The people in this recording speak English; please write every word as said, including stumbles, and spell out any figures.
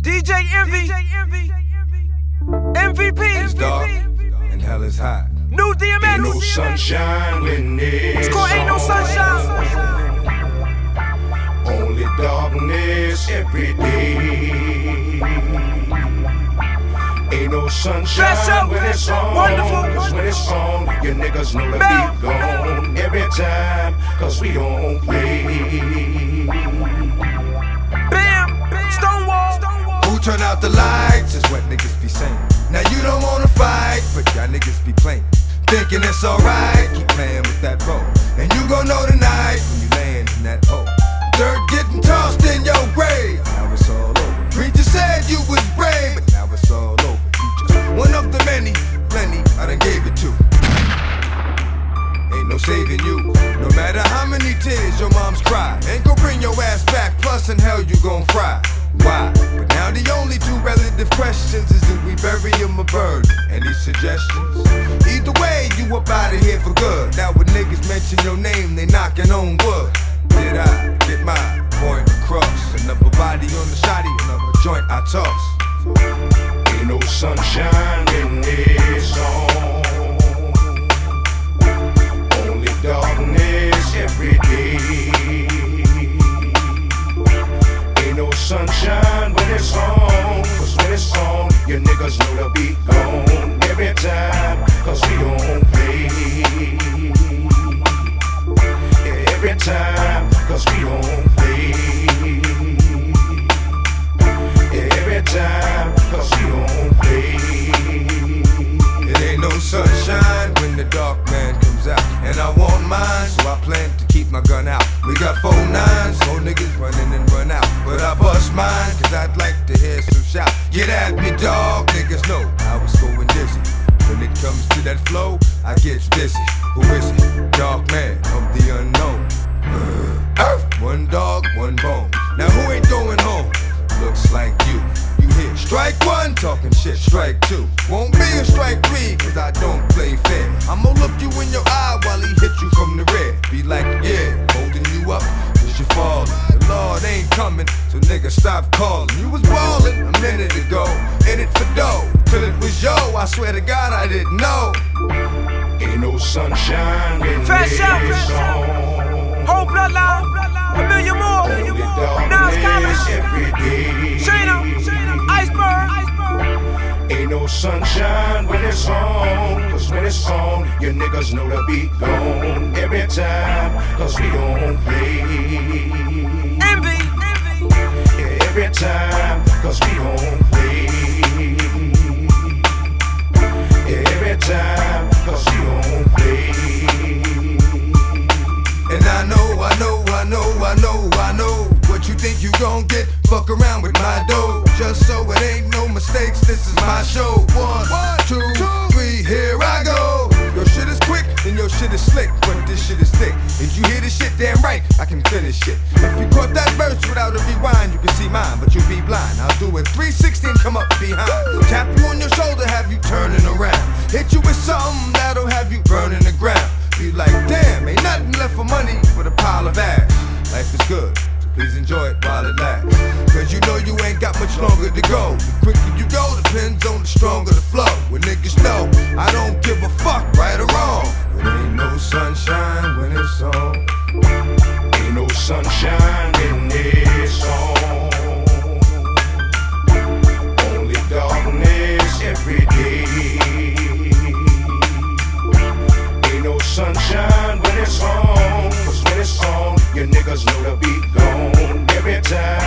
D J Envy, M V P, It's dark and hell is hot. New D M X. Ain't no sunshine when it's It's called Ain't No Sunshine. Only darkness every day. Ain't no sunshine when it's on. Wonderful. Cause when it's on, your niggas know the Bell. beat gone every time. Cause we don't play. Bam, Stonewall. Who turn out the lights is what niggas be saying. Now you don't wanna fight, but y'all niggas be playing. Thinking it's alright, keep playing with that bow. And you gon' know tonight when you land in that hole. Dirt getting tossed in your grave. Now it's all over. Preacher said you was brave, but now it's all over. You just one of the many, plenty I done gave it to. Ain't no saving you. No matter how many tears your mom's cry, ain't gon' bring your ass back. Plus in hell you gon' fry. Why? But now the only two relative questions is, do we bury him or burn? Any suggestions? Either way, you up out of here for good. Now when niggas mention your name, they knocking on wood. Did I get my point across? Another body on the shotty, another joint I toss. Ain't no sunshine when it's on. Only darkness every day. Ain't no sunshine when it's on. Cause when it's on, your niggas know the beat gone every time. Cause we don't play. Yeah, every time. Cause we don't play. Yeah, every time. Cause we don't play. It ain't no sunshine when the dark man comes out. And I want mine, so I plan to keep my gun out. We got four nines, four niggas running and run out. But I bust mine, cause I'd like to hear some shout. Get at me, dog, niggas know I was going dizzy. When it comes to that flow, I get busy. Who is it? Dark man of the unknown. Earth, one dog, one bone. Now who ain't going home? Looks like you. You hear strike one, talking shit, strike two. Won't be a strike three, cause I don't play fair. I'ma look you in your eye while he hit you from the rear. Be like, yeah, holding you up, cause you falling. The Lord ain't coming, so nigga stop calling. You was ballin' a minute ago, in it for dough. Till it was yo, I swear to God I didn't know. Ain't no sunshine when Fresh it's out, fresh out. on. Whole bloodline, a million more. Only Nas darkness College, every day. Shayna, Iceberg. Ain't no sunshine when it's on. Cause when it's on, your niggas know the beat gone every time. Cause we don't play. Envy, Yeah, every time. Cause we don't play. Yeah, every time. Cause we don't play. And I know, I know, I know, I know, I know what you think you gon' get. Fuck around with my dough. Just so it ain't no mistakes, this is my show. One, two, three, here I go. Your shit is quick, then your shit is slick, but this shit is thick. If you hear this shit, damn right, I can finish it. If you caught that verse without a rewind, you can see mine, but you'll be blind. I'll do it three sixty and come up behind. Tap you on your shoulder, have you turning around. Hit you with something that'll have you burning the ground. Be like, damn, ain't nothing left for money but a pile of ash. Life is good, so please enjoy it while it lasts. Cause you know you ain't got much longer to go. The quicker you go depends on the stronger the flow. When niggas know I don't give a fuck, right or wrong. It ain't no sunshine when it's on. Ain't no sunshine when it's on. Only darkness every day. Ain't no sunshine when it's on. Cause when it's on, your niggas know the beat gone every time.